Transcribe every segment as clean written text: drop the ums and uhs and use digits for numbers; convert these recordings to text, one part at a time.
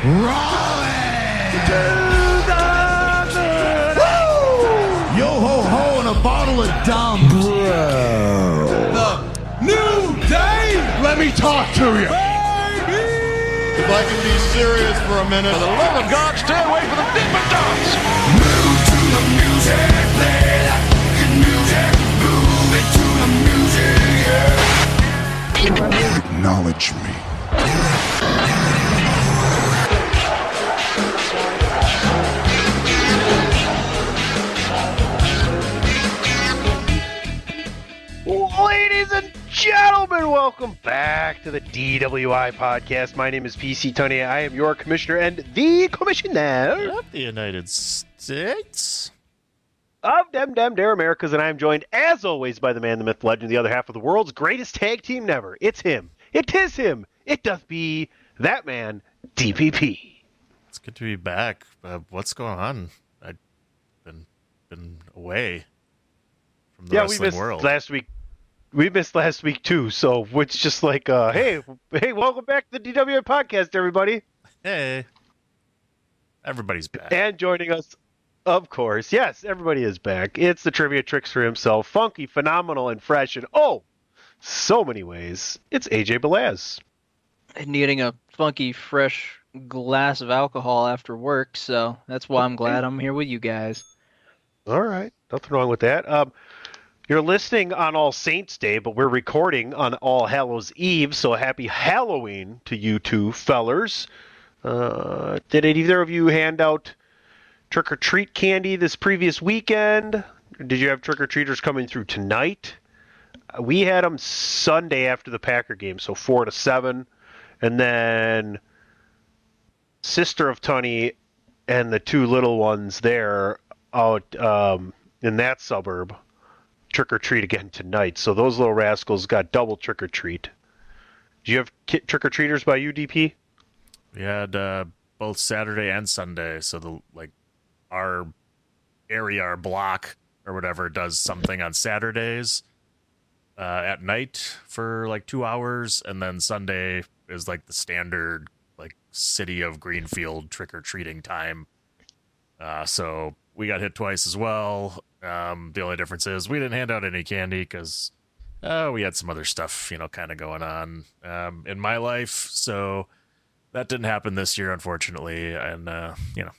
Rollins! Yo ho ho and a bottle of dumb. Bro. The New Day! Let me talk to you. If I can be serious for a minute. For the love of God, stay away from the Dippin' Dots! Move to the music, play that fucking music. Move it to the music, yeah. Acknowledge me. Ladies and gentlemen, welcome back to the DWI podcast. My name is PC Tony. I am your commissioner and the commissioner Of the United States. of Dem Dare Americas, and I am joined, as always, by the man, the myth, legend, the other half of the world's greatest tag team never. It's him. It is him. It doth be that man, DPP. It's good to be back. What's going on? I've been away from the We wrestling missed world. last week. We missed last week too, so it's just like, hey, welcome back to the DWI podcast, everybody. Hey, everybody's back. And joining us, of course, yes, everybody is back. It's the trivia trickster himself, funky, phenomenal, and fresh in so many ways. It's AJ Belaz. Needing a funky, fresh glass of alcohol after work, so that's why I'm glad I'm here with you guys. All right, nothing wrong with that. You're listening on All Saints Day, but we're recording on All Hallows Eve, so happy Halloween to you two fellers. Did either of you hand out trick-or-treat candy this previous weekend? Did you have trick-or-treaters coming through tonight? We had them Sunday after the Packer game, so 4 to 7. And then sister of Tunney and the two little ones there out in that suburb trick-or-treat again tonight. So those little rascals got double trick-or-treat. Do you have trick-or-treaters by UDP? We had both Saturday and Sunday, so our area, our block or whatever, does something on Saturdays at night for like 2 hours, and then Sunday is like the standard city of Greenfield trick-or-treating time. So we got hit twice as well. The only difference is we didn't hand out any candy because we had some other stuff, kind of going on in my life. So that didn't happen this year, unfortunately. And, oh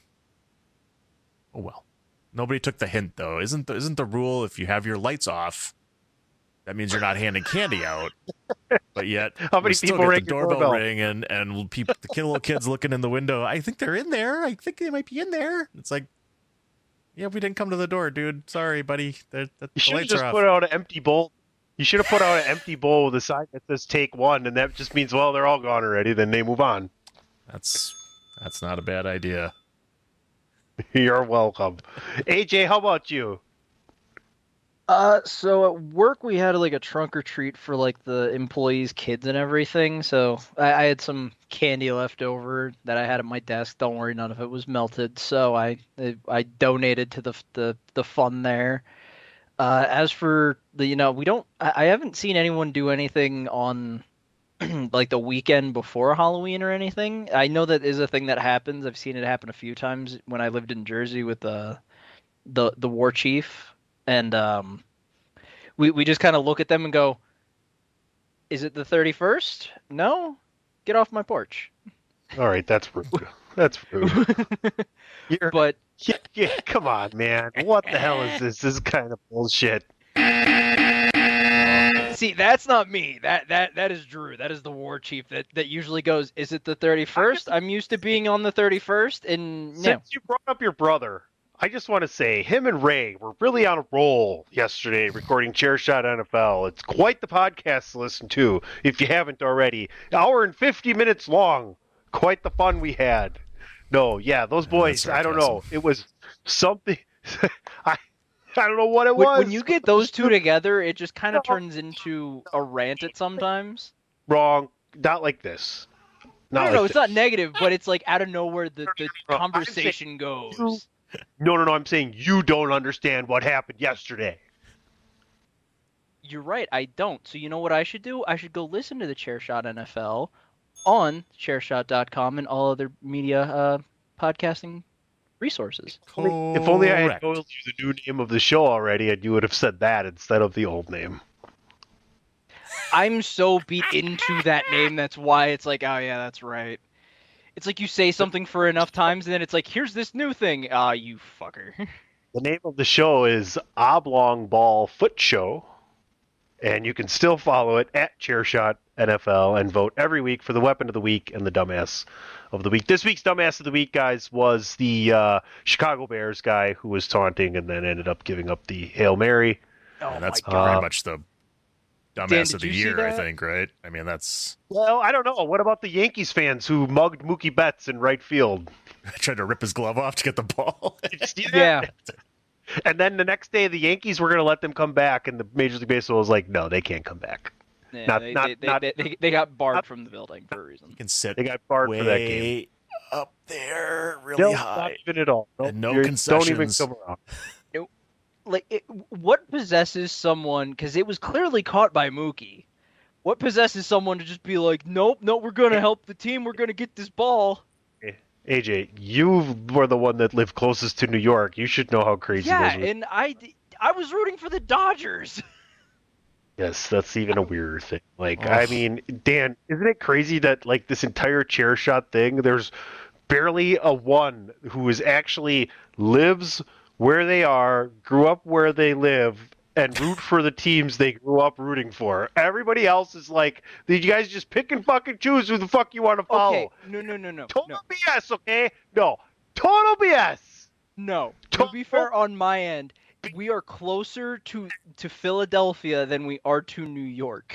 well. Nobody took the hint, though. Isn't the rule if you have your lights off, that means you're not handing candy out? But yet, How many we still people get ring the your doorbell doorbell? ring and little kids looking in the window. I think they're in there. I think they might be in there. It's like, yeah, we didn't come to the door, dude. Sorry, buddy. The You should have lights just are off. put out an empty bowl. You should have put out an empty bowl with a sign that says "Take one," and that just means, well, they're all gone already. Then they move on. That's not a bad idea. You're welcome. AJ, how about you? So at work we had a trunk or treat for the employees' kids and everything. So I had some candy left over that I had at my desk. Don't worry, none of it was melted. So I donated to the fund there. As for I haven't seen anyone do anything on the weekend before Halloween or anything. I know that is a thing that happens. I've seen it happen a few times when I lived in Jersey with the war chief. And we just kind of look at them and go, is it the 31st? No? Get off my porch. All right, that's rude. That's rude. But Yeah, come on, man. What the hell is this? This is kind of bullshit. see, that's not me. That is Drew. That is the war chief that usually goes, is it the 31st? I'm used to being on the 31st. And Since you brought up your brother, I just want to say him and Ray were really on a roll yesterday recording Chairshot NFL. It's quite the podcast to listen to if you haven't already. Hour and 50 minutes long. Quite the fun we had. No, yeah, those boys, that's I don't know. sarcasm. It was something. I don't know what it was. when you get those two together, it just kind of turns into a rant at sometimes. Wrong. Not like this. I don't like know. It's this. not negative, but it's out of nowhere the I'm conversation goes. No, I'm saying you don't understand what happened yesterday. You're right, I don't. So you know what I should do? I should go listen to the Chairshot NFL on chairshot.com and all other media podcasting resources. If only I had Correct. told you the new name of the show already, and you would have said that instead of the old name. I'm so beat into that name, that's why it's like, oh yeah, that's right. It's like you say something for enough times, and then it's like, here's this new thing. Ah, you fucker. The name of the show is Oblong Ball Foot Show, and you can still follow it at Chairshot NFL and vote every week for the Weapon of the Week and the Dumbass of the Week. This week's Dumbass of the Week, guys, was the Chicago Bears guy who was taunting and then ended up giving up the Hail Mary. Oh And that's my God. pretty much the Dan, dumbass did of the you see year, I that? think, right? I mean, that's Well, I don't know. What about the Yankees fans who mugged Mookie Betts in right field? tried to rip his glove off to get the ball. Did you see that? Yeah. And then the next day, the Yankees were going to let them come back, and the Major League Baseball was like, no, they can't come back. Yeah, they got barred not- from the building for a reason. You can sit They got barred way for that game. up there, really No, high. not even at all. And no Don't even concessions. come around. What possesses someone, because it was clearly caught by Mookie, what possesses someone to just be like, nope, we're going to help the team, we're going to get this ball? AJ, you were the one that lived closest to New York. You should know how crazy Yeah, those were. and I was rooting for the Dodgers. Yes, that's even a weirder thing. Like, I mean, Dan, isn't it crazy that, like, this entire chair shot thing, there's barely a one who is actually lives where they are, grew up where they live, and root for the teams they grew up rooting for. Everybody else is like, you guys just pick and fucking choose who the fuck you want to follow. Okay, no. Total BS, okay? No. Total BS. No. To be fair, on my end, we are closer to Philadelphia than we are to New York.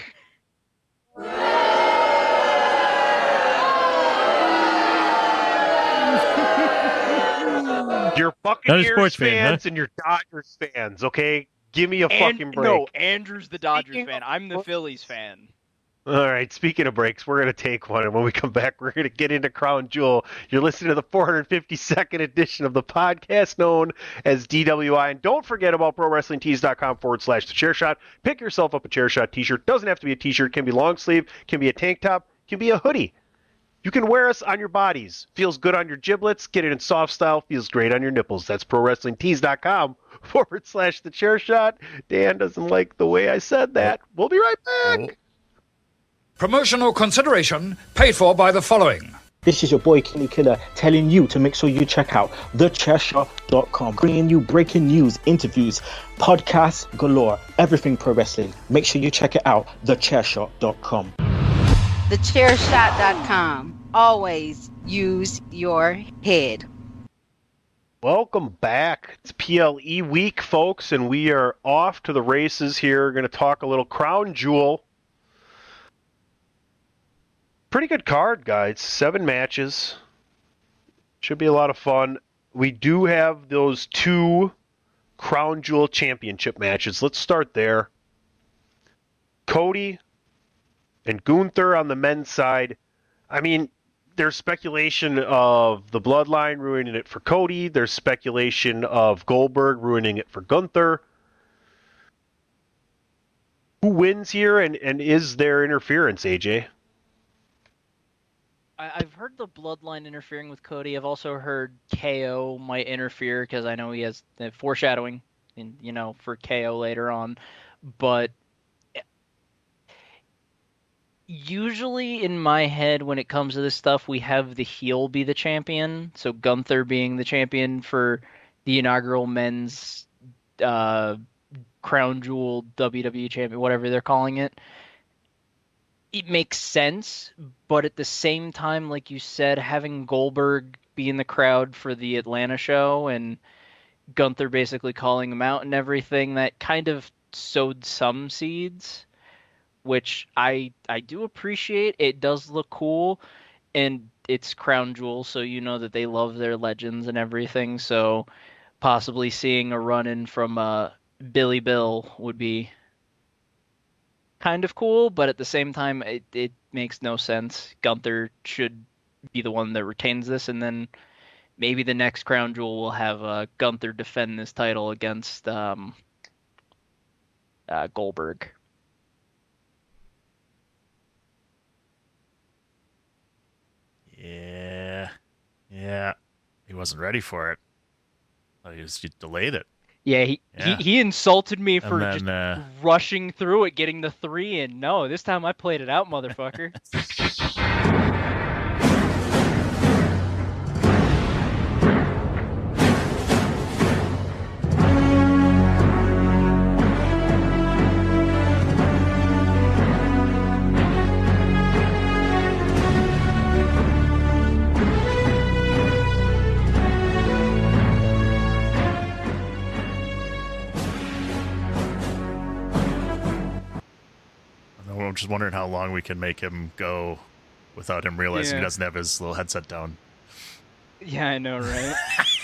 You're Not a Buccaneers sports fan, fans and you're Dodgers fans, okay? Give me a fucking break. No, Andrew's the Dodgers Speaking fan. of- I'm the Phillies fan. All right, speaking of breaks, we're going to take one, and when we come back, we're going to get into Crown Jewel. You're listening to the 452nd edition of the podcast known as DWI, and don't forget about ProWrestlingTees.com/thechairshot. Pick yourself up a Chairshot t-shirt. Doesn't have to be a t-shirt. Can be long sleeve, can be a tank top, can be a hoodie. You can wear us on your bodies. Feels good on your giblets. Get it in soft style. Feels great on your nipples. That's ProWrestlingTees.com/thechairshot. Dan doesn't like the way I said that. We'll be right back. Promotional consideration paid for by the following. This is your boy Kenny Killer telling you to make sure you check out thechairshot.com, bringing you breaking news, interviews, podcasts galore, everything pro wrestling. Make sure you check it out, thechairshot.com. Thechairshot.com. Always use your head. Welcome back. It's PLE week, folks, and we are off to the races here. We're going to talk a little Crown Jewel. Pretty good card, guys. 7 matches. Should be a lot of fun. We do have those 2 Crown Jewel championship matches. Let's start there. Cody and Gunther on the men's side. I mean, there's speculation of the Bloodline ruining it for Cody. There's speculation of Goldberg ruining it for Gunther. Who wins here, and is there interference, AJ? I've heard the Bloodline interfering with Cody. I've also heard KO might interfere because I know he has foreshadowing, for KO later on. But usually in my head, when it comes to this stuff, we have the heel be the champion. So Gunther being the champion for the inaugural men's Crown Jewel WWE champion, whatever they're calling it. It makes sense, but at the same time, like you said, having Goldberg be in the crowd for the Atlanta show and Gunther basically calling him out and everything, that kind of sowed some seeds, which I do appreciate. It does look cool, and it's Crown Jewel, so you know that they love their legends and everything, so possibly seeing a run-in from Billy Bill would be kind of cool, but at the same time, it makes no sense. Gunther should be the one that retains this, and then maybe the next Crown Jewel will have Gunther defend this title against Goldberg. wasn't ready for it. He delayed it. Yeah, he insulted me And for then, just rushing through it, getting the 3 in. No, this time I played it out, motherfucker. I'm just wondering how long we can make him go without him realizing Yeah. he doesn't have his little headset down. Yeah, I know, right?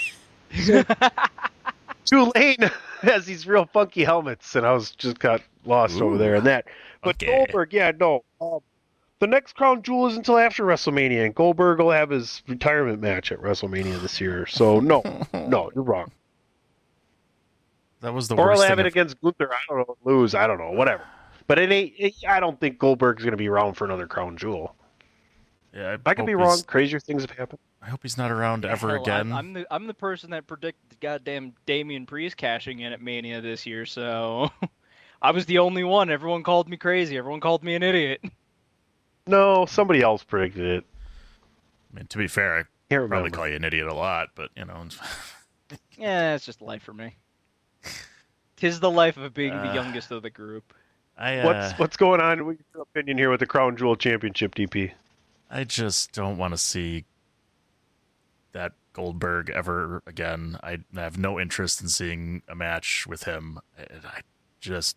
Tulane has these real funky helmets, and I was just got lost over there in that. But Okay. Goldberg, yeah, no. The next crown jewel is until after WrestleMania, and Goldberg will have his retirement match at WrestleMania this year. So no, you're wrong. That was the Or worst he'll have thing. it against Gunther. I don't know, lose. I don't know, whatever. But it ain't. I don't think Goldberg's going to be around for another crown jewel. Yeah, I could be wrong. Crazier things have happened. I hope he's not around ever Hell, again. I'm the person that predicted goddamn Damian Priest cashing in at Mania this year, so I was the only one. Everyone called me crazy. Everyone called me an idiot. No, somebody else predicted it. I mean, to be fair, I Can't probably remember. call you an idiot a lot, but Yeah, it's just life for me. Tis the life of being the youngest of the group. What's going on? What's your opinion here with the Crown Jewel Championship, DP? I just don't want to see that Goldberg ever again. I have no interest in seeing a match with him. I just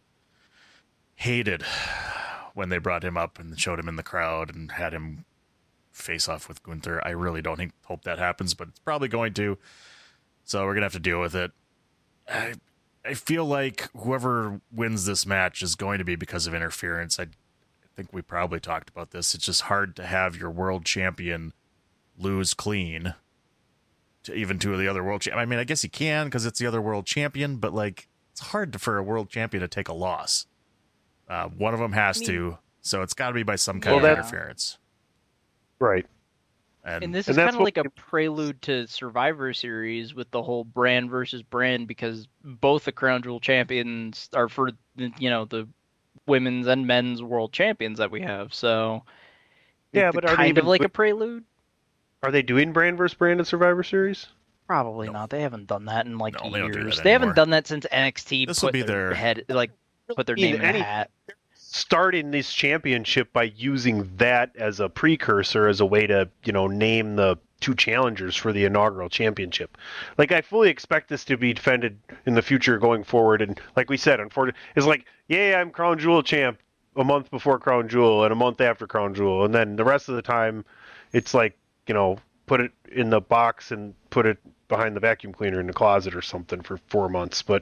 hated when they brought him up and showed him in the crowd and had him face off with Gunther. I really don't hope that happens, but it's probably going to. So we're going to have to deal with it. I feel like whoever wins this match is going to be because of interference. I think we probably talked about this. It's just hard to have your world champion lose clean to even two of the other world champions. I mean, I guess he can because it's the other world champion, but like it's hard for a world champion to take a loss. One of them has to, so it's got to be by some kind of interference. Right. And this is kind of like a prelude to Survivor Series with the whole brand versus brand, because both the Crown Jewel champions are for the women's and men's world champions that we have. So yeah, it's but are kind they of like a prelude. Are they doing brand versus brand in Survivor Series? Probably not. They haven't done that in like No, they don't do years. that They haven't anymore. done that since NXT. This will be their head, like put their name in the hat. Starting this championship by using that as a precursor, as a way to name the two challengers for the inaugural championship. Like, I fully expect this to be defended in the future going forward. And like we said, unfortunately, it's like, yeah, I'm Crown Jewel champ a month before Crown Jewel and a month after Crown Jewel. And then the rest of the time, it's like, put it in the box and put it behind the vacuum cleaner in the closet or something for 4 months. But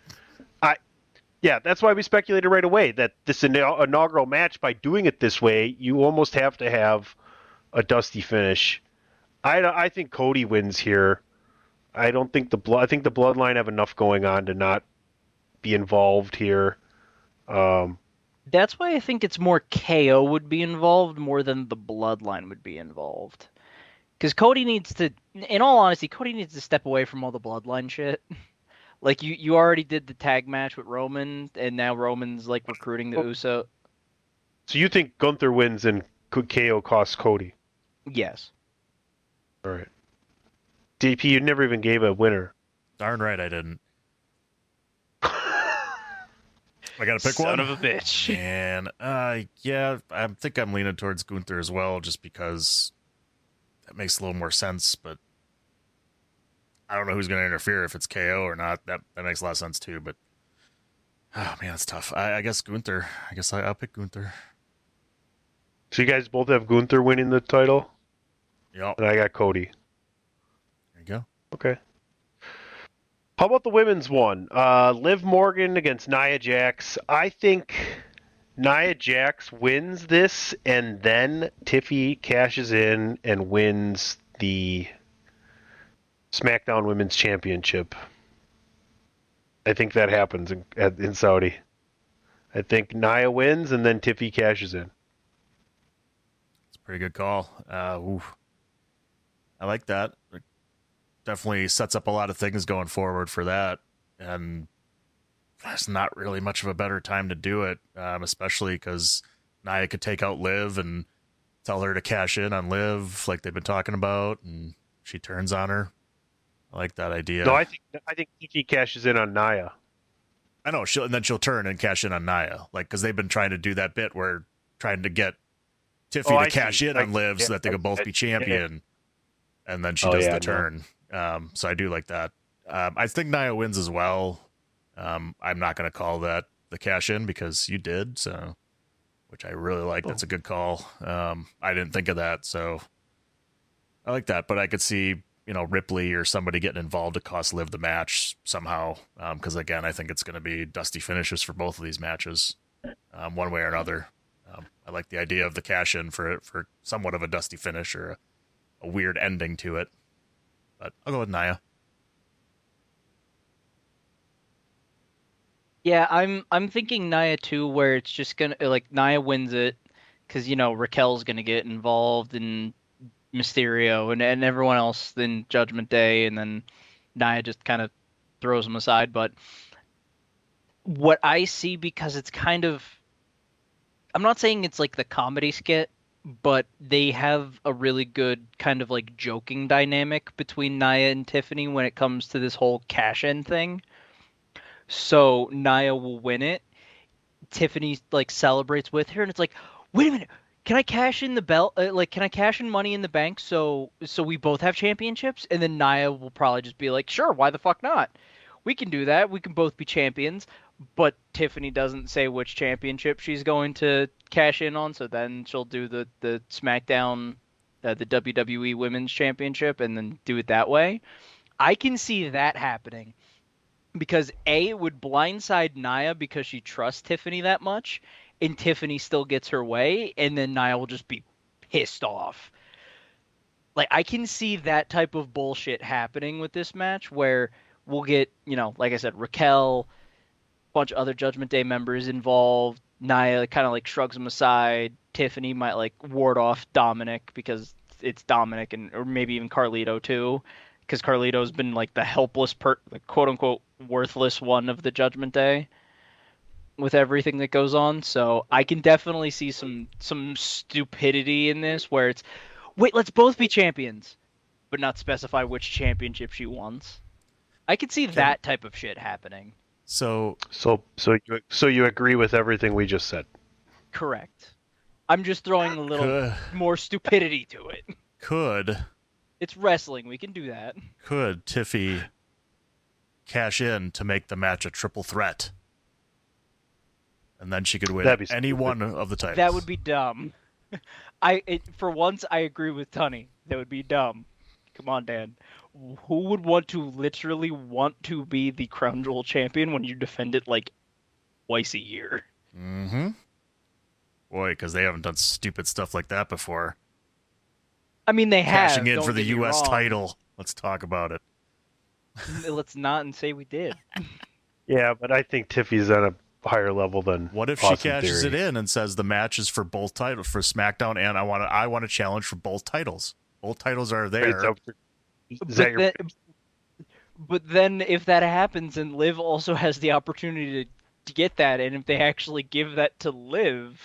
yeah, that's why we speculated right away that this inaugural match, by doing it this way, you almost have to have a dusty finish. I think Cody wins here. I don't think I think the Bloodline have enough going on to not be involved here. That's why I think it's more KO would be involved more than the Bloodline would be involved. Because Cody needs to, in all honesty, Cody needs to step away from all the Bloodline shit. Like, you already did the tag match with Roman, and now Roman's, like, recruiting the Uso. So you think Gunther wins and KO costs Cody? Yes. All right. DP, you never even gave a winner. Darn right I didn't. I got to pick one. Son of a bitch. And yeah, I think I'm leaning towards Gunther as well, just because that makes a little more sense. But I don't know who's going to interfere, if it's KO or not. That makes a lot of sense too. But oh man, that's tough. I guess Gunther. I guess I'll pick Gunther. So you guys both have Gunther winning the title? Yep. And I got Cody. There you go. Okay. How about the women's one? Liv Morgan against Nia Jax. I think Nia Jax wins this, and then Tiffy cashes in and wins the SmackDown Women's Championship. I think that happens in Saudi. I think Nia wins, and then Tiffy cashes in. It's a pretty good call. I like that. definitely sets up a lot of things going forward for that. And there's not really much of a better time to do it, especially because Nia could take out Liv and tell her to cash in on Liv like they've been talking about, and she turns on her. I like that idea. No, I think Nikki cashes in on Nia. I know, and then she'll turn and cash in on Nia, like because they've been trying to do that bit where trying to get Tiffany to cash in on Liv so that they could both be champion, and then she does the turn. So I do like that. I think Nia wins as well. I'm not going to call that the cash in because you did, so which I really like. That's a good call. I didn't think of that, so I like that. But I could see, Ripley or somebody getting involved to cost Liv the match somehow. Because again, I think it's going to be dusty finishes for both of these matches, one way or another. I like the idea of the cash in for somewhat of a dusty finish or a weird ending to it. But I'll go with Nia. Yeah, I'm thinking Nia too, where it's just gonna Nia wins it because Raquel's gonna get involved in Mysterio and everyone else in Judgment Day, and then Nia just kind of throws them aside. But what I see, because it's kind of, I'm not saying it's like the comedy skit, but they have a really good kind of like joking dynamic between Nia and Tiffany when it comes to this whole cash-in thing. So Nia will win it. Tiffany celebrates with her, and it's like, wait a minute, can I cash in the belt? Can I cash in Money in the Bank so we both have championships? And then Nia will probably just be like, sure, why the fuck not? We can do that. We can both be champions. But Tiffany doesn't say which championship she's going to cash in on, so then she'll do the SmackDown, the WWE Women's Championship, and then do it that way. I can see that happening. Because it would blindside Nia because she trusts Tiffany that much, and Tiffany still gets her way, and then Nia will just be pissed off. I can see that type of bullshit happening with this match, where we'll get, like I said, Raquel, a bunch of other Judgment Day members involved. Nia kind of shrugs them aside. Tiffany might ward off Dominic because it's Dominic, or maybe even Carlito too. Because Carlito's been the helpless, quote unquote, worthless one of the Judgment Day with everything that goes on. So I can definitely see some stupidity in this where it's, wait, let's both be champions, but not specify which championship she wants. I could see that type of shit happening. So you agree with everything we just said? Correct. I'm just throwing a little more stupidity to it. It's wrestling. We can do that. Could Tiffy cash in to make the match a triple threat? And then she could win any one of the titles. That would be dumb. For once, I agree with Tunney. That would be dumb. Come on, Dan. Who would literally want to be the Crown Jewel champion when you defend it twice a year? Mm-hmm. Boy, because they haven't done stupid stuff like that before. I mean, they have. Cashing in for the U.S. title. Let's talk about it. Let's not and say we did. Yeah, but I think Tiffy's on a higher level than What if she cashes it in and says the match is for both titles, for SmackDown, and I want to challenge for both titles. Both titles are there. But then if that happens and Liv also has the opportunity to get that, and if they actually give that to Liv,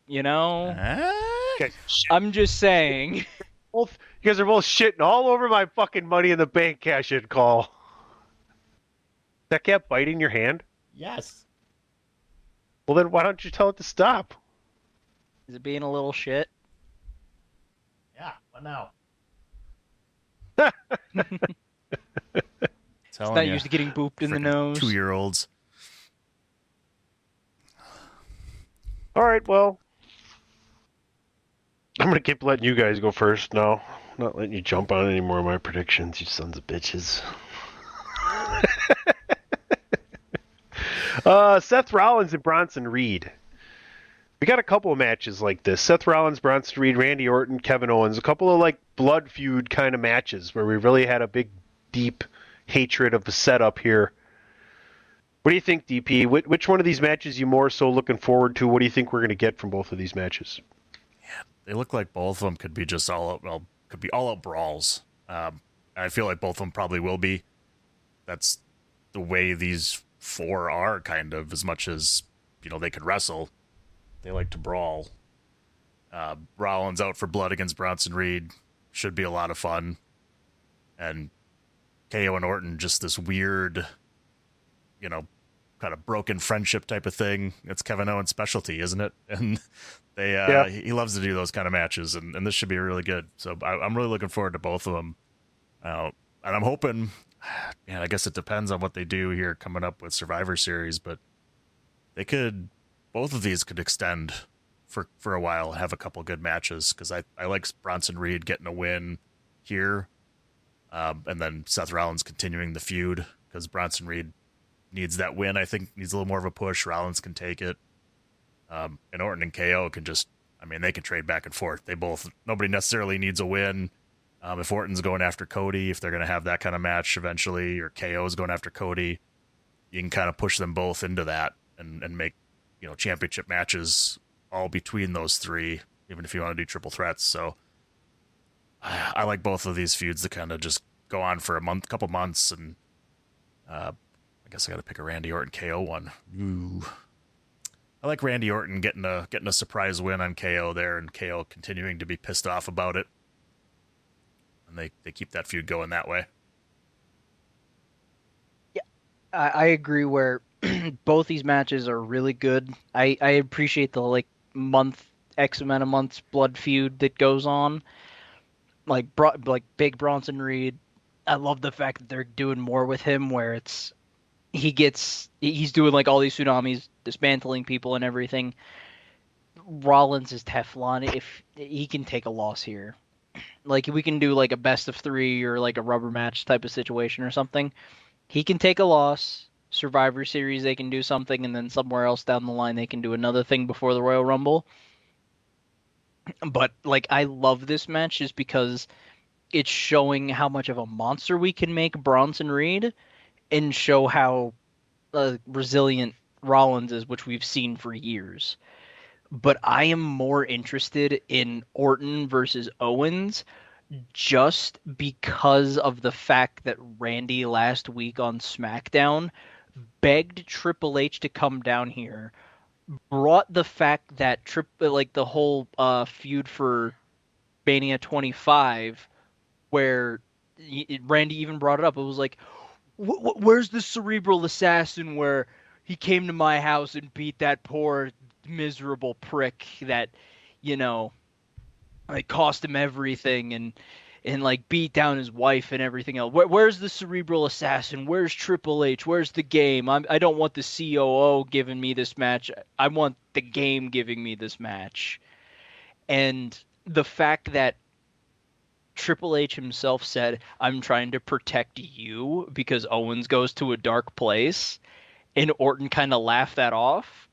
I'm just saying. You guys are both shitting all over my fucking Money in the Bank cash-in call. That cat biting your hand? Yes. Well, then why don't you tell it to stop? Is it being a little shit? Yeah, what now? It's not used to getting booped in the nose. 2-year-olds. All right, well, I'm going to keep letting you guys go first now. I'm not letting you jump on any more of my predictions, you sons of bitches. Seth Rollins and Bronson Reed. We got a couple of matches like this. Seth Rollins, Bronson Reed, Randy Orton, Kevin Owens. A couple of blood feud kind of matches where we really had a big, deep hatred of the setup here. What do you think, DP? Which one of these matches you more so looking forward to? What do you think we're going to get from both of these matches? Yeah, they look like both of them could be just all out brawls. I feel like both of them probably will be. That's the way these four are, kind of, as much as, they could wrestle. They like to brawl. Rollins out for blood against Bronson Reed. Should be a lot of fun. And KO and Orton, just this weird, kind of broken friendship type of thing. It's Kevin Owens' specialty, isn't it? And he loves to do those kind of matches, and this should be really good. So I'm really looking forward to both of them. And I'm hoping, I guess it depends on what they do here coming up with Survivor Series, but both of these could extend for a while and have a couple good matches, because I like Bronson Reed getting a win here, and then Seth Rollins continuing the feud, because Bronson Reed needs that win. I think needs a little more of a push. Rollins can take it. And Orton and KO can they can trade back and forth. Nobody necessarily needs a win. If Orton's going after Cody, if they're going to have that kind of match eventually, or KO's going after Cody, you can kind of push them both into that and make, championship matches all between those three, even if you want to do triple threats. So I like both of these feuds to kind of just go on for couple months, and I guess I got to pick a Randy Orton KO one. Ooh. I like Randy Orton getting a surprise win on KO there, and KO continuing to be pissed off about it. And they keep that feud going that way. Yeah, I agree where both these matches are really good. I appreciate the X amount of months blood feud that goes on. Like big Bronson Reed. I love the fact that they're doing more with him, where he's doing all these tsunamis, dismantling people and everything. Rollins is Teflon. If he can take a loss here, we can do a best of 3 or a rubber match type of situation or something. He can take a loss. Survivor Series, they can do something, and then somewhere else down the line they can do another thing before the Royal Rumble. But I love this match just because it's showing how much of a monster we can make Bronson Reed, and show how resilient Rollins is, which we've seen for years. But I am more interested in Orton versus Owens just because of the fact that Randy last week on SmackDown begged Triple H to come down here, brought the fact that the whole feud for Mania 25, where Randy even brought it up. It was where's the cerebral assassin where he came to my house and beat that poor miserable prick that, cost him everything and beat down his wife and everything else. Where's the cerebral assassin? Where's Triple H? Where's the game? I don't want the COO giving me this match. I want the game giving me this match. And the fact that Triple H himself said, I'm trying to protect you because Owens goes to a dark place, and Orton kind of laughed that off.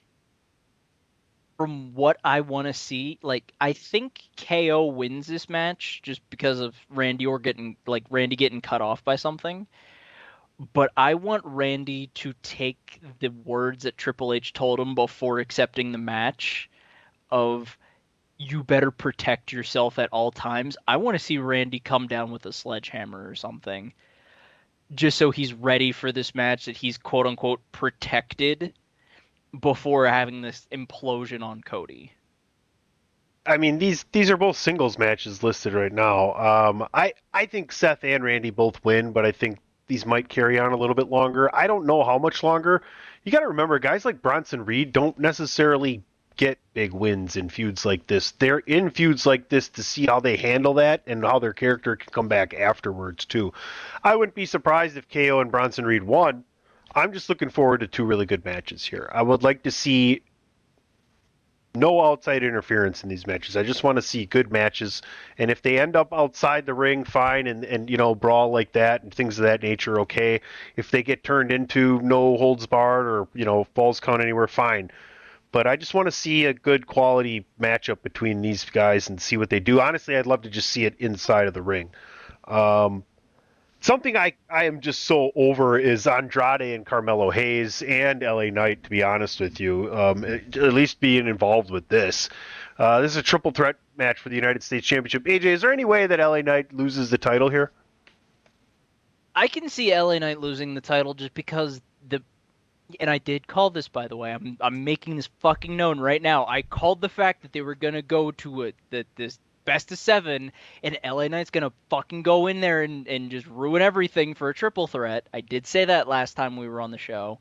From what I want to see, I think KO wins this match just because of Randy getting cut off by something. But I want Randy to take the words that Triple H told him before accepting the match of, you better protect yourself at all times. I want to see Randy come down with a sledgehammer or something, just so he's ready for this match, that he's quote unquote protected before having this implosion on Cody. I mean, these are both singles matches listed right now. I think Seth and Randy both win, but I think these might carry on a little bit longer. I don't know how much longer. You got to remember, guys like Bronson Reed don't necessarily get big wins in feuds like this. They're in feuds like this to see how they handle that and how their character can come back afterwards too. I wouldn't be surprised if KO and Bronson Reed won. I'm just looking forward to 2 really good matches here. I would like to see no outside interference in these matches. I just want to see good matches, and if they end up outside the ring, fine, and brawl like that and things of that nature, okay. If they get turned into no holds barred or falls count anywhere, fine. But I just want to see a good quality matchup between these guys and see what they do. Honestly, I'd love to just see it inside of the ring. Something I am just so over is Andrade and Carmelo Hayes and LA Knight, to be honest with you, at least being involved with this. This is a triple threat match for the United States Championship. AJ, is there any way that LA Knight loses the title here? I can see LA Knight losing the title just because and I did call this, by the way. I'm making this fucking known right now. I called the fact that they were gonna go to this best of 7, and LA Knight's gonna fucking go in there and just ruin everything for a triple threat. I did say that last time we were on the show.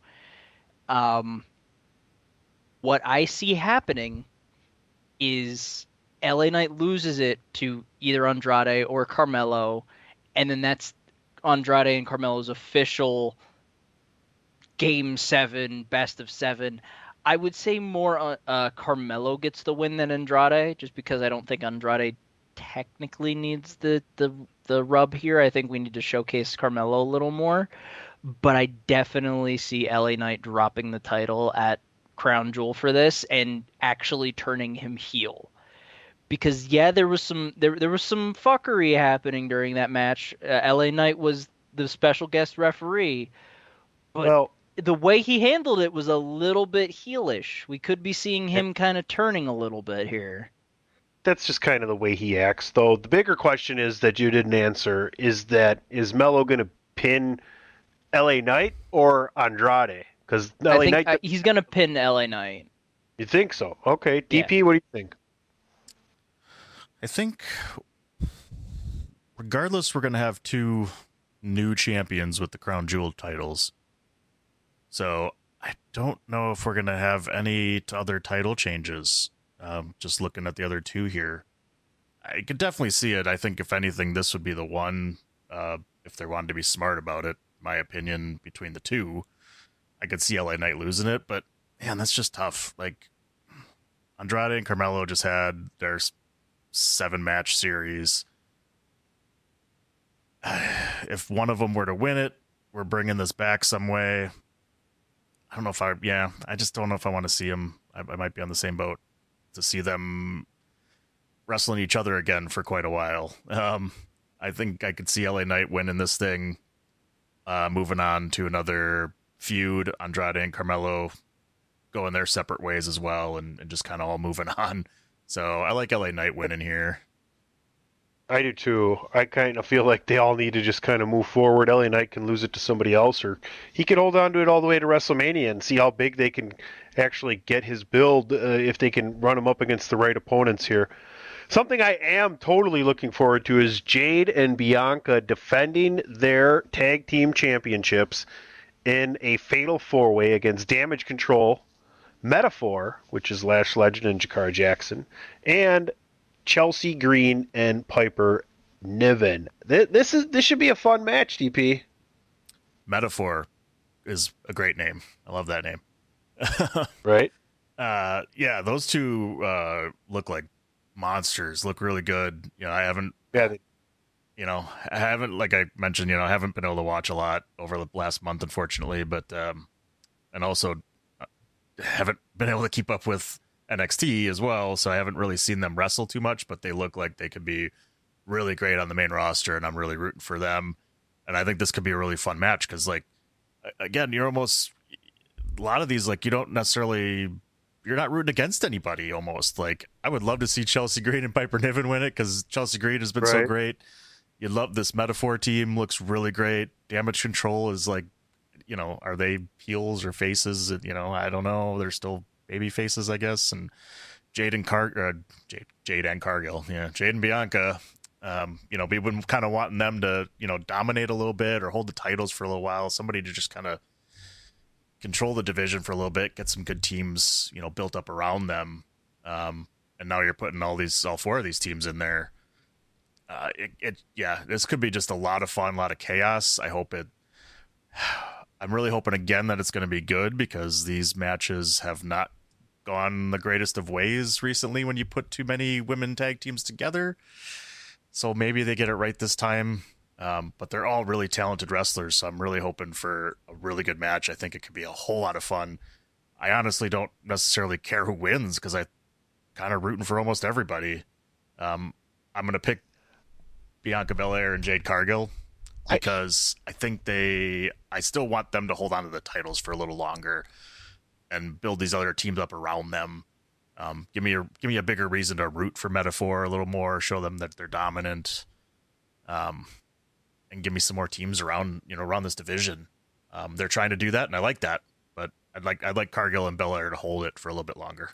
What I see happening is LA Knight loses it to either Andrade or Carmelo, and then that's Andrade and Carmelo's official Game 7, best of 7. I would say more Carmelo gets the win than Andrade, just because I don't think Andrade technically needs the rub here. I think we need to showcase Carmelo a little more. But I definitely see LA Knight dropping the title at Crown Jewel for this and actually turning him heel. Because there was some fuckery happening during that match. LA Knight was the special guest referee, but the way he handled it was a little bit heelish. We could be seeing him kind of turning a little bit here. That's just kind of the way he acts, though. The bigger question is that you didn't answer is Melo going to pin LA Knight or Andrade? Because LA Knight, he's going to pin LA Knight. You think so? Okay, DP, What do you think? I think, regardless, we're going to have 2 new champions with the Crown Jewel titles. So I don't know if we're going to have any other title changes. Just looking at the other 2 here, I could definitely see it. I think if anything, this would be the one, if they wanted to be smart about it, my opinion, between the 2. I could see LA Knight losing it, but man, that's just tough. Like, Andrade and Carmelo just had their 7-match series. If one of them were to win it, we're bringing this back some way. I don't know if I just don't know if I want to see them. I might be on the same boat to see them wrestling each other again for quite a while. I think I could see LA Knight winning this thing, moving on to another feud, Andrade and Carmelo going their separate ways as well, and just kind of all moving on. So I like LA Knight winning here. I do too. I kind of feel like they all need to just kind of move forward. LA Knight can lose it to somebody else, or he could hold on to it all the way to WrestleMania and see how big they can actually get his build if they can run him up against the right opponents here. Something I am totally looking forward to is Jade and Bianca defending their tag team championships in a fatal 4-way against Damage Control, Metaphor, which is Lash Legend and Jakara Jackson, and Chelsea Green and Piper Niven. This should be a fun match, DP. Metaphor is a great name. I love that name. Right? Yeah, those 2 look like monsters. Look really good. I haven't. Yeah. I haven't, like I mentioned, I haven't been able to watch a lot over the last month, unfortunately, but and also haven't been able to keep up with NXT as well, so I haven't really seen them wrestle too much, but they look like they could be really great on the main roster, and I'm really rooting for them. And I think this could be a really fun match because, like, again, you're almost a lot of these, like, you're not rooting against anybody almost. Like, I would love to see Chelsea Green and Piper Niven win it because Chelsea Green has been so great. You love this Metaphor team, looks really great. Damage Control is like, are they heels or faces? I don't know. They're still baby faces, I guess. And Jade and Cargill. Yeah, Jade and Bianca. We've been kind of wanting them to, dominate a little bit or hold the titles for a little while. Somebody to just kind of control the division for a little bit, get some good teams, built up around them. And now you're putting all 4 of these teams in there. This could be just a lot of fun, a lot of chaos. I'm really hoping again that it's going to be good because these matches have not gone the greatest of ways recently when you put too many women tag teams together. So maybe they get it right this time. But they're all really talented wrestlers, so I'm really hoping for a really good match. I think it could be a whole lot of fun. I honestly don't necessarily care who wins because I'm kind of rooting for almost everybody. I'm going to pick Bianca Belair and Jade Cargill because I think I still want them to hold on to the titles for a little longer and build these other teams up around them. Give me a bigger reason to root for Metaphor a little more, show them that they're dominant. and give me some more teams around this division. They're trying to do that, and I like that. But I'd like Cargill and Belair to hold it for a little bit longer.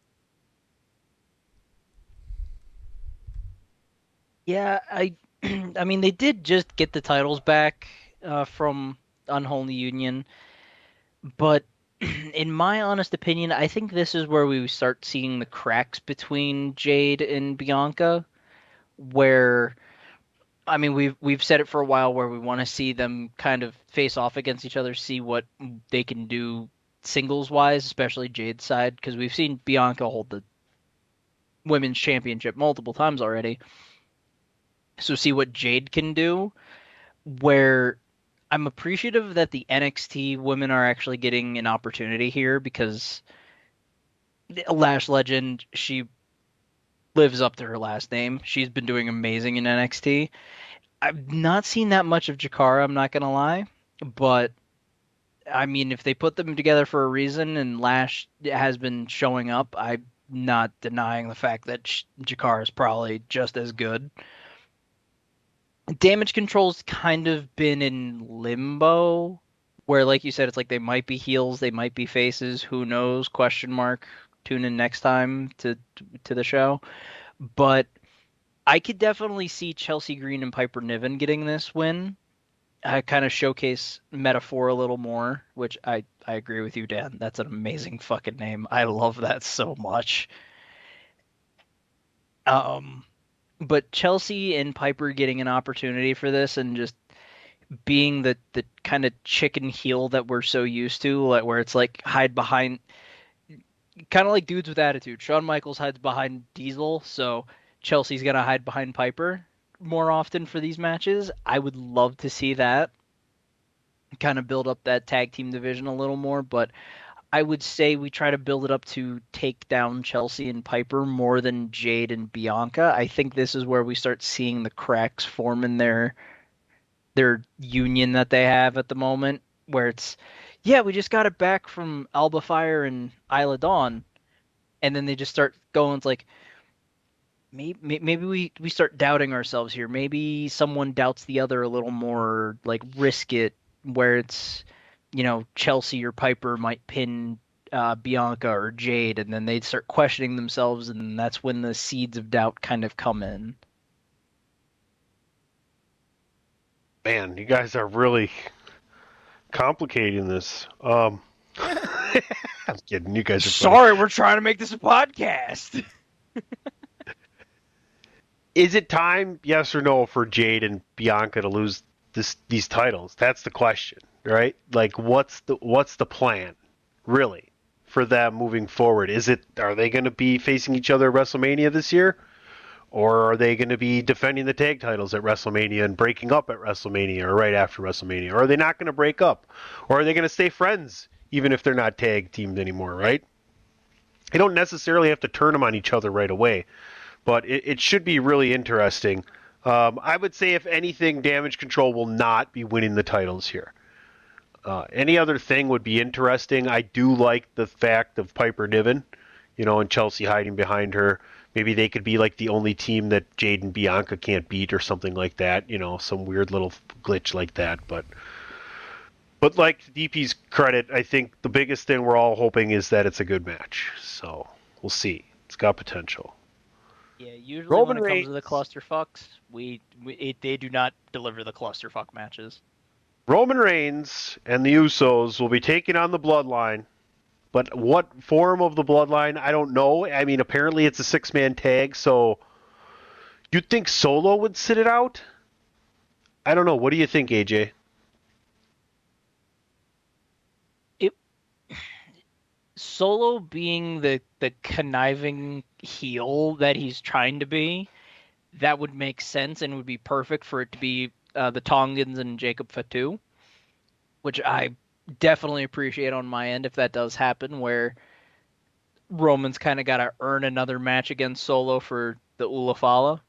Yeah, I mean, they did just get the titles back from Unholy Union, but in my honest opinion, I think this is where we start seeing the cracks between Jade and Bianca, where, I mean, we've said it for a while, where we want to see them kind of face off against each other, see what they can do singles-wise, especially Jade's side, because we've seen Bianca hold the women's championship multiple times already. So see what Jade can do, where I'm appreciative that the NXT women are actually getting an opportunity here, because Lash Legend, she lives up to her last name. She's been doing amazing in NXT. I've not seen that much of Jakara, I'm not going to lie, but I mean, if they put them together for a reason and Lash has been showing up, I'm not denying the fact that Jakara is probably just as good. Damage Control's kind of been in limbo, where, like you said, it's like they might be heels, they might be faces, who knows, question mark. Tune in next time to the show. But I could definitely see Chelsea Green and Piper Niven getting this win. I kind of showcase Metaphor a little more, which I agree with you, Dan. That's an amazing fucking name. I love that so much. But Chelsea and Piper getting an opportunity for this and just being the kind of chicken heel that we're so used to, where it's like hide behind, kind of like Dudes with Attitude. Shawn Michaels hides behind Diesel, so Chelsea's going to hide behind Piper more often for these matches. I would love to see that, kind of build up that tag team division a little more, but I would say we try to build it up to take down Chelsea and Piper more than Jade and Bianca. I think this is where we start seeing the cracks form in their union that they have at the moment, where it's, yeah, we just got it back from Alba Fire and Isla Dawn, and then they just start going, it's like, maybe we start doubting ourselves here. Maybe someone doubts the other a little more, like Risk It, where it's, Chelsea or Piper might pin Bianca or Jade, and then they'd start questioning themselves, and that's when the seeds of doubt kind of come in. Man, you guys are really complicating this. I'm kidding. You guys are funny. Sorry, we're trying to make this a podcast. Is it time, yes or no, for Jade and Bianca to lose these titles? That's the question, right? Like, what's the plan, really, for them moving forward? Are they going to be facing each other at WrestleMania this year? Or are they going to be defending the tag titles at WrestleMania and breaking up at WrestleMania or right after WrestleMania? Or are they not going to break up? Or are they going to stay friends even if they're not tag teamed anymore, right? They don't necessarily have to turn them on each other right away, but it should be really interesting. I would say, if anything, Damage Control will not be winning the titles here. Any other thing would be interesting. I do like the fact of Piper Niven, and Chelsea hiding behind her. Maybe they could be like the only team that Jade and Bianca can't beat or something like that. Some weird little glitch like that. But like DP's credit, I think the biggest thing we're all hoping is that it's a good match. So we'll see. It's got potential. Yeah, usually when it comes to the clusterfucks, they do not deliver the clusterfuck matches. Roman Reigns and the Usos will be taking on the Bloodline. But what form of the Bloodline, I don't know. I mean, apparently it's a 6-man tag, so you'd think Solo would sit it out? I don't know. What do you think, AJ? Solo being the conniving heel that he's trying to be, that would make sense and would be perfect for it to be the Tongans and Jacob Fatu, which I definitely appreciate on my end if that does happen, where Roman's kind of got to earn another match against Solo for the Ulafala.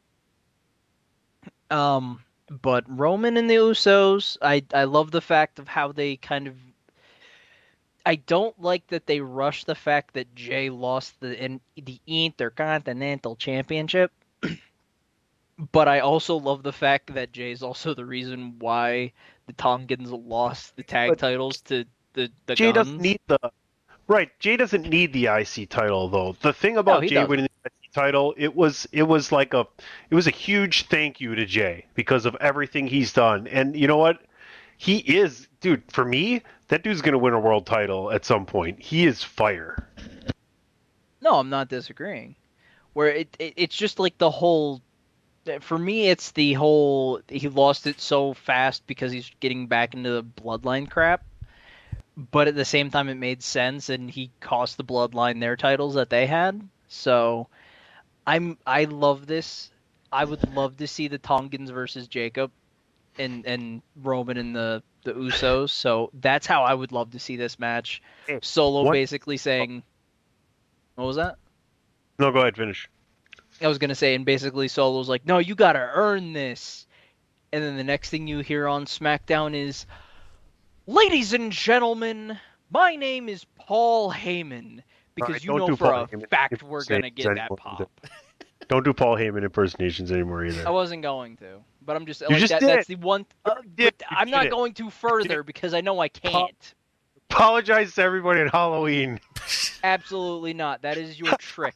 But Roman and the Usos, I love the fact of how they kind of... I don't like that they rushed the fact that Jay lost the Intercontinental Championship. But I also love the fact that Jay's also the reason why the Tongans lost the tag titles to the Jay Guns. doesn't need the Jay doesn't need the IC title though. The thing about he Jay doesn't. winning the IC title, it was a huge thank you to Jay because of everything he's done. And you know what? He is, dude. For me, that dude's gonna win a world title at some point. He is fire. No, I'm not disagreeing. Where it's just like the whole. For me, it's the whole he lost it so fast because he's getting back into the bloodline crap. But at the same time, it made sense, and he cost the bloodline their titles that they had. So, I love this. I would love to see the Tongans versus Jacob, and Roman and the Usos. So that's how I would love to see this match. Solo basically saying, what was that? No, go ahead, finish. I was gonna say, and basically Solo's like, no, you gotta earn this. And then the next thing you hear on SmackDown is, ladies and gentlemen, my name is Paul Heyman. Because right, you know for a fact we're gonna get that pop. Don't do Paul Heyman impersonations anymore either. I wasn't going to, but I'm just You like just that. did. That's the one. But I'm not going to further because I know I can't. Apologize to everybody on Halloween. Absolutely not. That is your trick.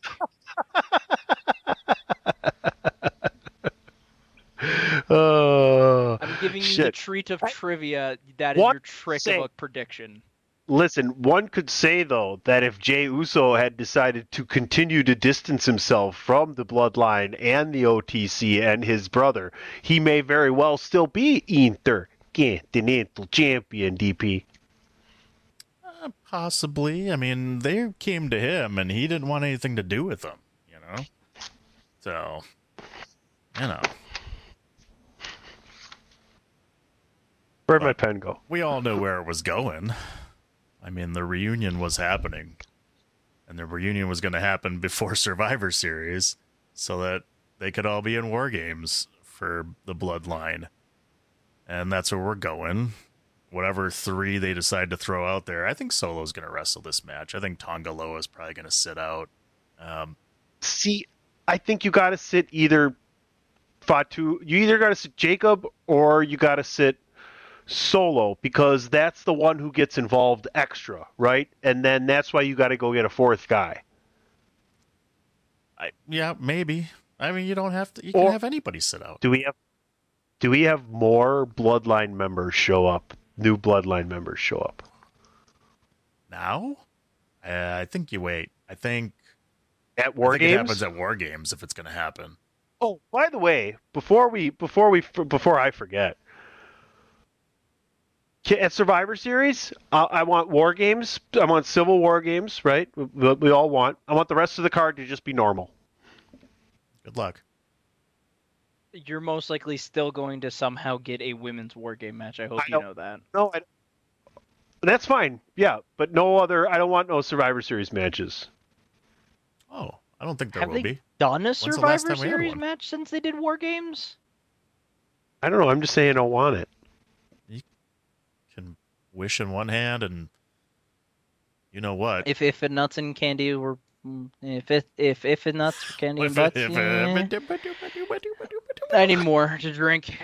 I'm giving you the treat of trivia. That is your trick of a prediction. Listen, one could say, though, that if Jey Uso had decided to continue to distance himself from the Bloodline and the OTC and his brother, he may very well still be Intercontinental Champion, DP. Possibly. I mean, they came to him, and he didn't want anything to do with them, you know? So, you know. Where'd my pen go? We all knew where it was going. I mean, the reunion was happening. And the reunion was going to happen before Survivor Series so that they could all be in War Games for the Bloodline. And that's where we're going. Whatever three they decide to throw out there, I think Solo's going to wrestle this match. I think Tonga Loa is probably going to sit out. See, I think you got to sit either Fatu. You either got to sit Jacob or you got to sit Solo, because that's the one who gets involved extra, right? And then that's why you got to go get a fourth guy. Yeah, maybe. I mean, you don't have to. You can have anybody sit out. Do we have more Bloodline members show up? New Bloodline members show up now? I think you wait. I think at War Games. It happens at War Games if it's going to happen. Oh, by the way, before I forget. At Survivor Series, I want War Games. I want Civil War Games, right? We all want. I want the rest of the card to just be normal. Good luck. You're most likely still going to somehow get a women's War Game match. I hope you know that. No, that's fine. Yeah, but no other. I don't want no Survivor Series matches. Oh, I don't think there will be. Done a Survivor Series match since they did War Games? I don't know. I'm just saying I don't want it. Can wish in one hand and you know what? If nuts and candy were if nuts were candy and butts, I need more to drink.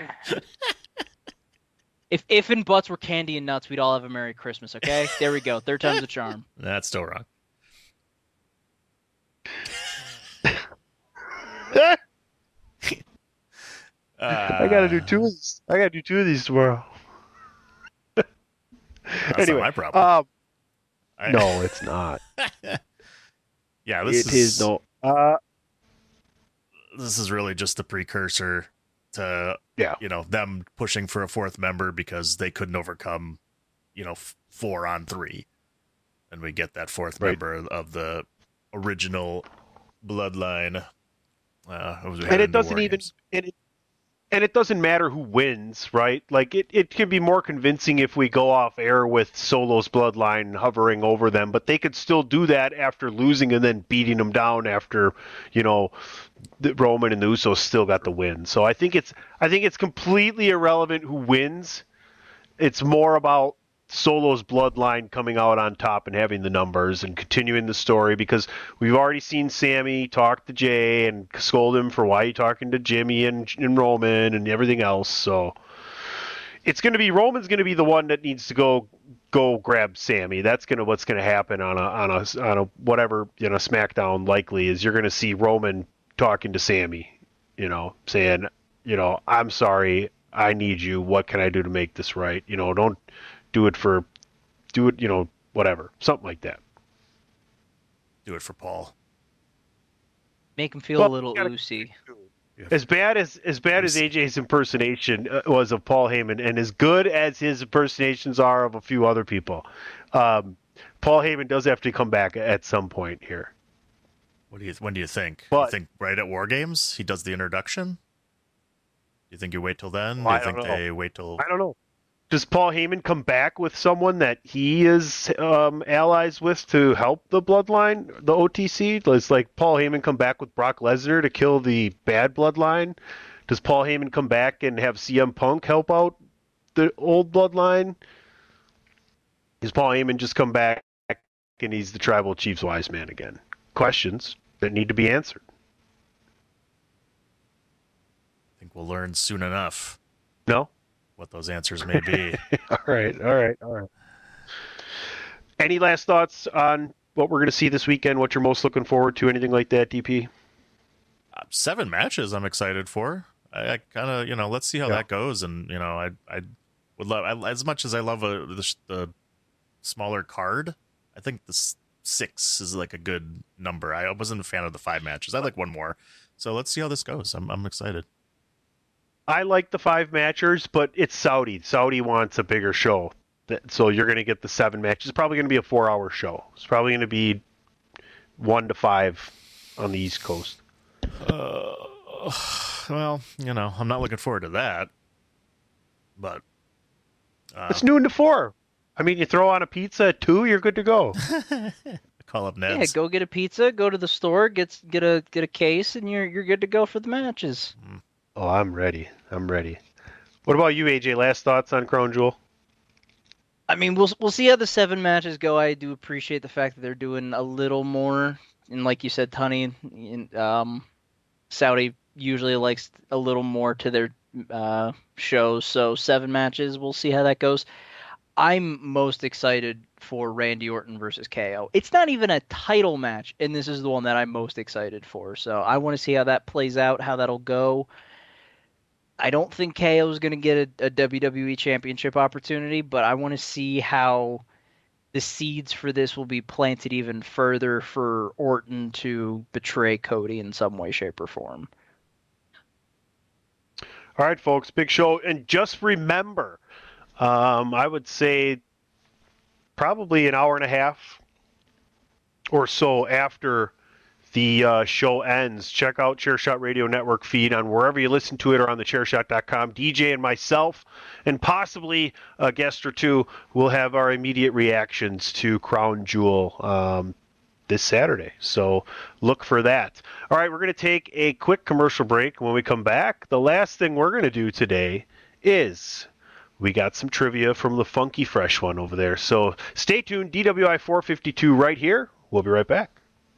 if and butts were candy and nuts, we'd all have a Merry Christmas. Okay, there we go. Third time's the charm. That's still wrong. I gotta do two of these. I gotta do two of these tomorrow. That's anyway, not my problem. No, it's not. Yeah, this is no. This is really just the precursor to them pushing for a fourth member because they couldn't overcome 4-on-3, and we get that fourth member of the original Bloodline. And it doesn't even. And it doesn't matter who wins, right? Like, it can be more convincing if we go off air with Solo's Bloodline hovering over them, but they could still do that after losing and then beating them down after, the Roman and the Usos still got the win. So I think it's completely irrelevant who wins. It's more about Solo's bloodline coming out on top and having the numbers and continuing the story, because we've already seen Sammy talk to Jay and scold him for why he talking to Jimmy and Roman and everything else. So it's going to be Roman's going to be the one that needs to go grab Sammy. That's what's going to happen on a whatever, SmackDown. Likely is you're going to see Roman talking to Sammy, saying, I'm sorry, I need you. What can I do to make this right? Don't do it, whatever, something like that. Do it for Paul. Make him feel a little oozy. As bad as AJ's impersonation was of Paul Heyman, and as good as his impersonations are of a few other people, Paul Heyman does have to come back at some point here. When do you think? You think right at War Games he does the introduction? Do you think you wait till then? Do you think they wait till? I don't know. Does Paul Heyman come back with someone that he is allies with to help the bloodline, the OTC? Does Paul Heyman come back with Brock Lesnar to kill the bad bloodline? Does Paul Heyman come back and have CM Punk help out the old bloodline? Does Paul Heyman just come back and he's the tribal chief's wise man again? Questions that need to be answered. I think we'll learn soon enough. No? What those answers may be. All right. Any last thoughts on what we're going to see this weekend? What you're most looking forward to? Anything like that, DP? 7 matches I'm excited for. I kind of, let's see how that goes. And, I would love, as much as I love the smaller card, I think the 6 is a good number. I wasn't a fan of the 5 matches. I like one more. So let's see how this goes. I'm excited. I like the 5 matchers, but it's Saudi. Saudi wants a bigger show. So you're going to get the 7 matches. It's probably going to be a 4-hour show. It's probably going to be 1 to 5 on the East Coast. Well, I'm not looking forward to that. But it's noon to 4. I mean, you throw on a pizza at 2, you're good to go. Call up Ned's. Yeah, go get a pizza, go to the store, get a case, and you're good to go for the matches. Oh, I'm ready. What about you, AJ? Last thoughts on Crown Jewel? I mean, we'll see how the 7 matches go. I do appreciate the fact that they're doing a little more, and like you said, Tunney, Saudi usually likes a little more to their shows. So 7 matches, we'll see how that goes. I'm most excited for Randy Orton versus KO. It's not even a title match, and this is the one that I'm most excited for. So I want to see how that plays out, how that'll go. I don't think KO is going to get a WWE Championship opportunity, but I want to see how the seeds for this will be planted even further for Orton to betray Cody in some way, shape, or form. All right, folks, big show. And just remember, I would say probably an hour and a half or so after the show ends, check out Chairshot Radio Network feed on wherever you listen to it or on the Chairshot.com. DJ and myself, and possibly a guest or two, will have our immediate reactions to Crown Jewel this Saturday. So look for that. All right, we're going to take a quick commercial break. When we come back, the last thing we're going to do today is we got some trivia from the Funky Fresh one over there. So stay tuned, DWI 452 right here. We'll be right back.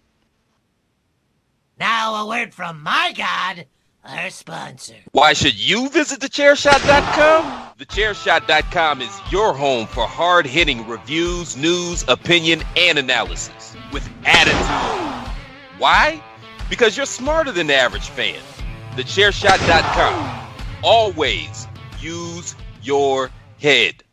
Now a word from my God, our sponsor. Why should you visit thechairshot.com? Thechairshot.com is your home for hard-hitting reviews, news, opinion, and analysis with attitude. Why? Because you're smarter than the average fan. Thechairshot.com. Always use your head.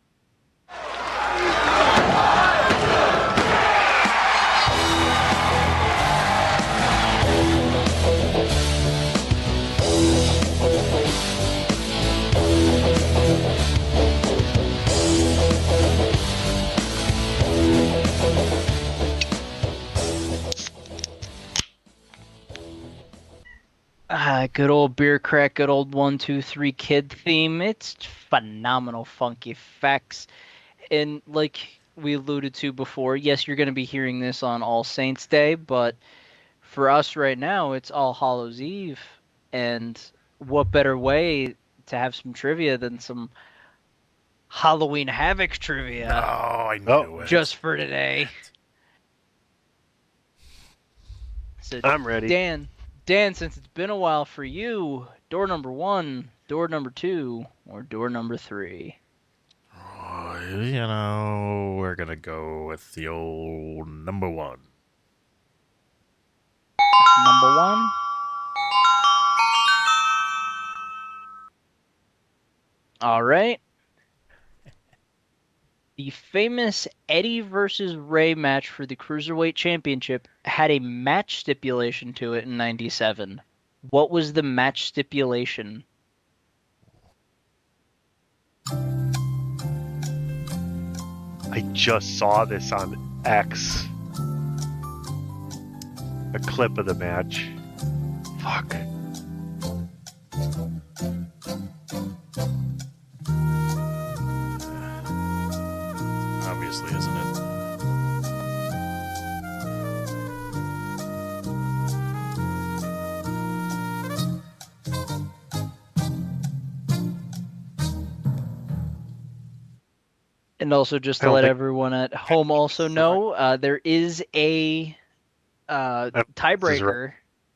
Good old beer crack, good old 1, 2, 3 kid theme. It's phenomenal, funky effects. And like we alluded to before, yes, you're going to be hearing this on All Saints Day, but for us right now, it's All Hallows Eve. And what better way to have some trivia than some Halloween Havoc trivia. Oh, I knew it. Just for today. So, I'm ready. Dan, since it's been a while for you, door number 1, door number 2, or door number 3? Oh, you know, we're going to go with the old number 1. Number 1? All right. The famous Eddie versus Ray match for the Cruiserweight Championship had a match stipulation to it in 97. What was the match stipulation? I just saw this on X. A clip of the match. Fuck. Obviously, isn't it? And also, just I to don't let think- everyone at home also know, there is a tiebreaker.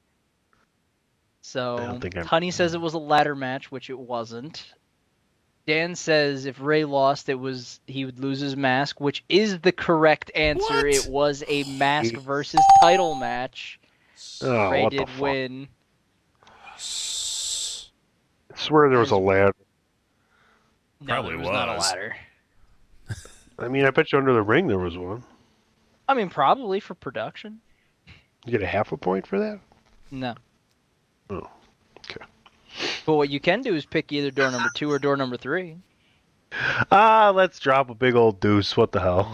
So, don't think I'm- Honey says it was a ladder match, which it wasn't. Dan says if Ray lost, he would lose his mask, which is the correct answer. What? It was a mask versus title match. Oh, Ray what the did fuck? win. I swear there was a ladder. No, Probably there was not a was. ladder. I mean, I bet you under the ring there was one. I mean, probably for production. You get a half a point for that? No. Oh, okay. But what you can do is pick either door number 2 or door number 3. Let's drop a big old deuce. What the hell?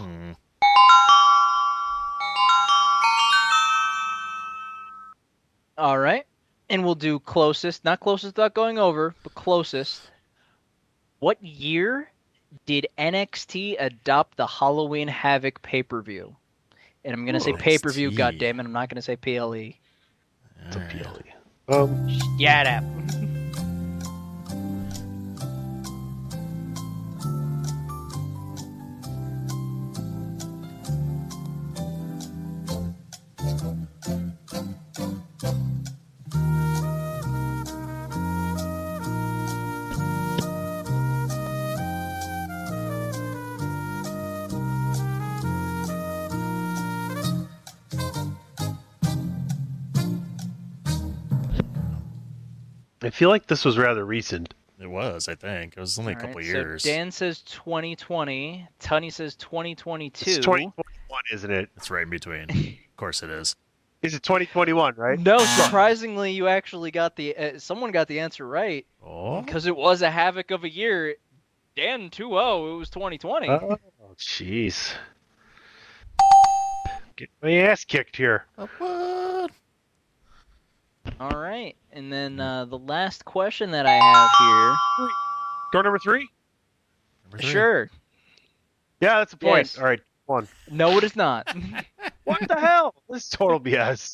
All right. And we'll do closest. Not closest without going over, but closest. What year did NXT adopt the Halloween Havoc pay-per-view? And I'm going to say pay-per-view, NXT. goddammit. I'm not going to say PLE. It's a PLE. Shut up. I feel like this was rather recent. It was, I think. It was only a All couple right, years. So Dan says 2020. Tunney says 2022. It's 2021, isn't it? It's right in between. Of course it is. Is it 2021, right? No, surprisingly, you actually got someone got the answer right. Oh, Because it was a Havoc of a year. Dan 2-0, it was 2020. Oh, jeez. Get my ass kicked here. what? All right, and then the last question that I have Door number 3? Number here. 3. Sure. Yeah, that's a point. Yes. All right, one. No, it is not. What the hell? This is total BS.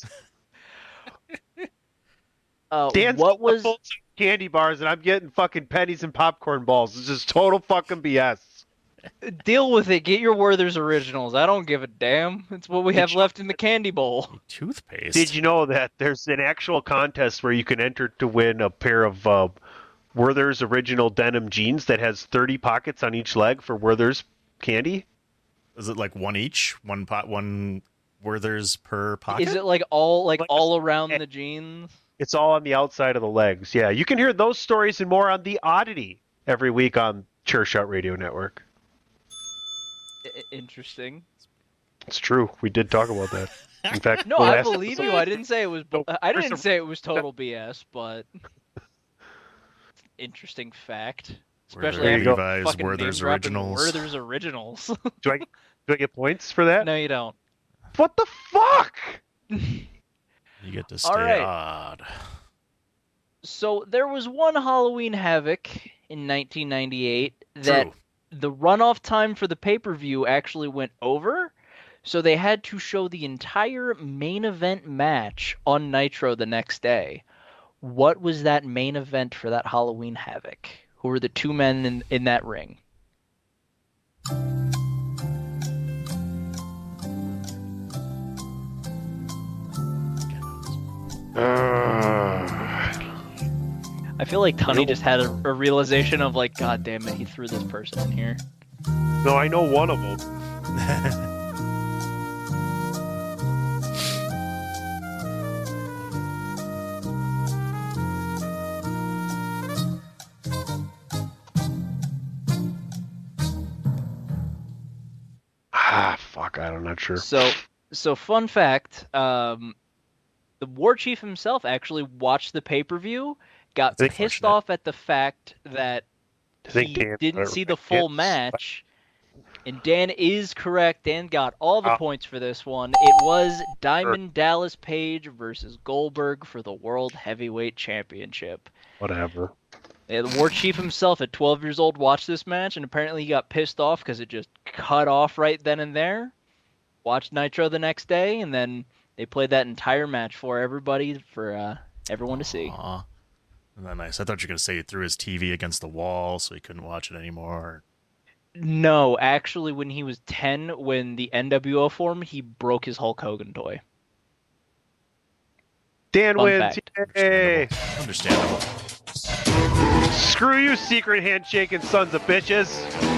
Dan's what got the was? full candy bars, and I'm getting fucking pennies and popcorn balls. This is total fucking BS. Deal with it. Get your Werther's originals. I don't give a damn. It's what we have left in the candy bowl. Toothpaste. Did you know that there's an actual contest where you can enter to win a pair of Werther's original denim jeans that has 30 pockets on each leg for Werther's candy? Is it like one each? One Werther's per pocket? Is it like all around the jeans? It's all on the outside of the legs. Yeah, you can hear those stories and more on The Oddity every week on Chairshot Radio Network. Interesting. It's true. We did talk about that. In fact, No, the I last believe you. I didn't say it was. I didn't say it was total BS, but interesting fact. Especially Werther after Levi's fucking Werther's name-dropping Originals. Werther's Originals. do I get points for that? No, you don't. What the fuck? You get to stay All right. odd. So there was one Halloween Havoc in 1998 that True. the runoff time for the pay-per-view actually went over, so they had to show the entire main event match on Nitro the next day. What was that main event for that Halloween Havoc? Who were the two men in that ring? I feel like Tunney just had a realization of like, God damn it, he threw this person in here. No, I know one of them. Fuck, I'm not sure. So fun fact, the war chief himself actually watched the pay-per-view, got pissed off at the fact that he didn't see the full match. And Dan is correct. Dan got all the points for this one. It was Diamond Dallas Page versus Goldberg for the World Heavyweight Championship. Whatever. Yeah, the war chief himself at 12 years old watched this match, and apparently he got pissed off because it just cut off right then and there. Watched Nitro the next day, and then they played that entire match for everybody, for everyone to see. Aww. Isn't that nice? I thought you were going to say he threw his TV against the wall so he couldn't watch it anymore. No, actually, when he was 10, when the NWO formed, he broke his Hulk Hogan toy. Dan Fun wins. fact. Yay. Understandable. Screw you, secret handshaking sons of bitches.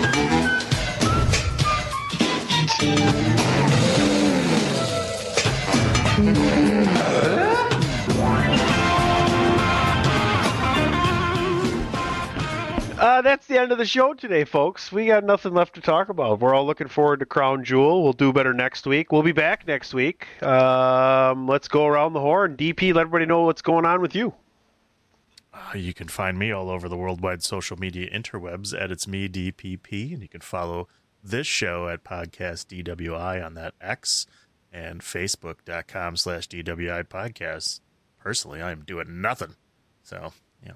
That's the end of the show today, folks. We got nothing left to talk about. We're all looking forward to Crown Jewel. We'll do better next week. We'll be back next week. Let's go around the horn. DP, let everybody know what's going on with you. You can find me all over the worldwide social media interwebs at It's Me, DPP, and you can follow this show at Podcast DWI on that X and Facebook.com/DWI Podcast. Personally, I'm doing nothing. So,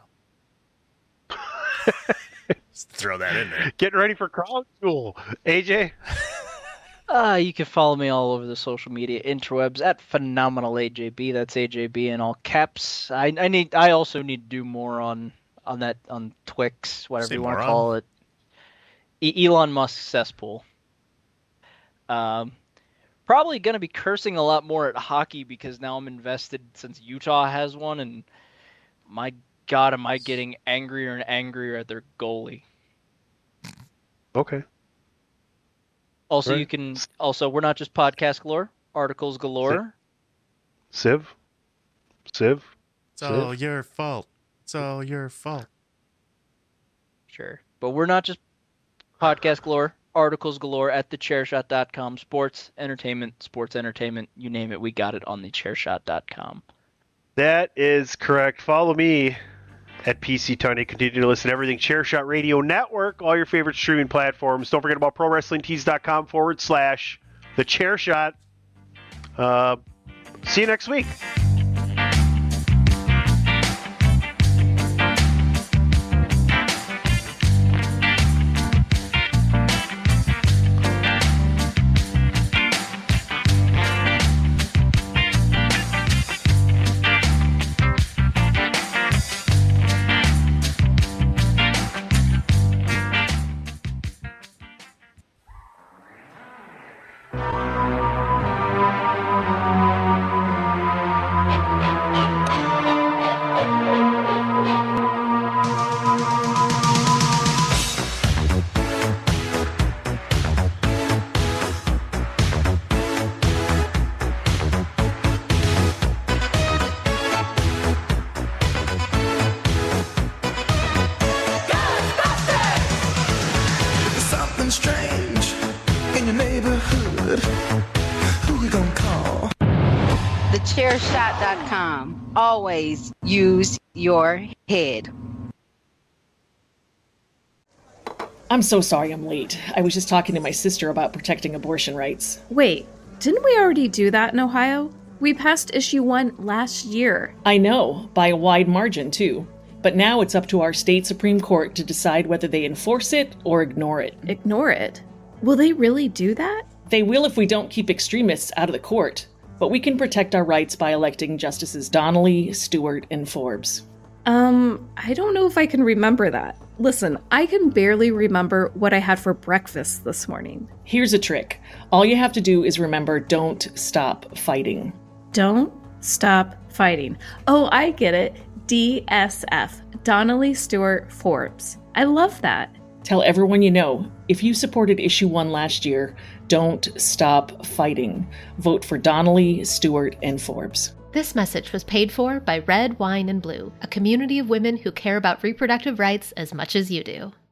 just throw that in there. Getting ready for Crown Jewel. AJ? You can follow me all over the social media interwebs at Phenomenal AJB. That's AJB in all caps. I also need to do more on Twix, whatever Say you want to moron? call it. Elon Musk cesspool. Probably going to be cursing a lot more at hockey because now I'm invested since Utah has one, and my God, am I getting angrier and angrier at their goalie. Okay. Also, Right. you can we're not just podcast galore, articles galore. Civ? It's all your fault. It's all your fault. Sure. But we're not just podcast galore, articles galore at thechairshot.com. Sports, entertainment, you name it, we got it on thechairshot.com. That is correct. Follow me at PC Tunney. Continue to listen to everything Chairshot Radio Network, all your favorite streaming platforms. Don't forget about ProWrestlingTees.com/thechairshot. See you next week. Something strange in your neighborhood. Who we gonna call? Thechairshot.com. Always use your head. I'm so sorry I'm late. I was just talking to my sister about protecting abortion rights. Wait, didn't we already do that in Ohio? We passed issue 1 last year. I know, by a wide margin, too. But now it's up to our state Supreme Court to decide whether they enforce it or ignore it. Ignore it? Will they really do that? They will if we don't keep extremists out of the court. But we can protect our rights by electing Justices Donnelly, Stewart, and Forbes. I don't know if I can remember that. Listen, I can barely remember what I had for breakfast this morning. Here's a trick. All you have to do is remember, don't stop fighting. Don't stop fighting. Oh, I get it. DSF. Donnelly Stewart Forbes. I love that. Tell everyone you know, if you supported issue 1 last year, don't stop fighting. Vote for Donnelly, Stewart, and Forbes. This message was paid for by Red, Wine, and Blue, a community of women who care about reproductive rights as much as you do.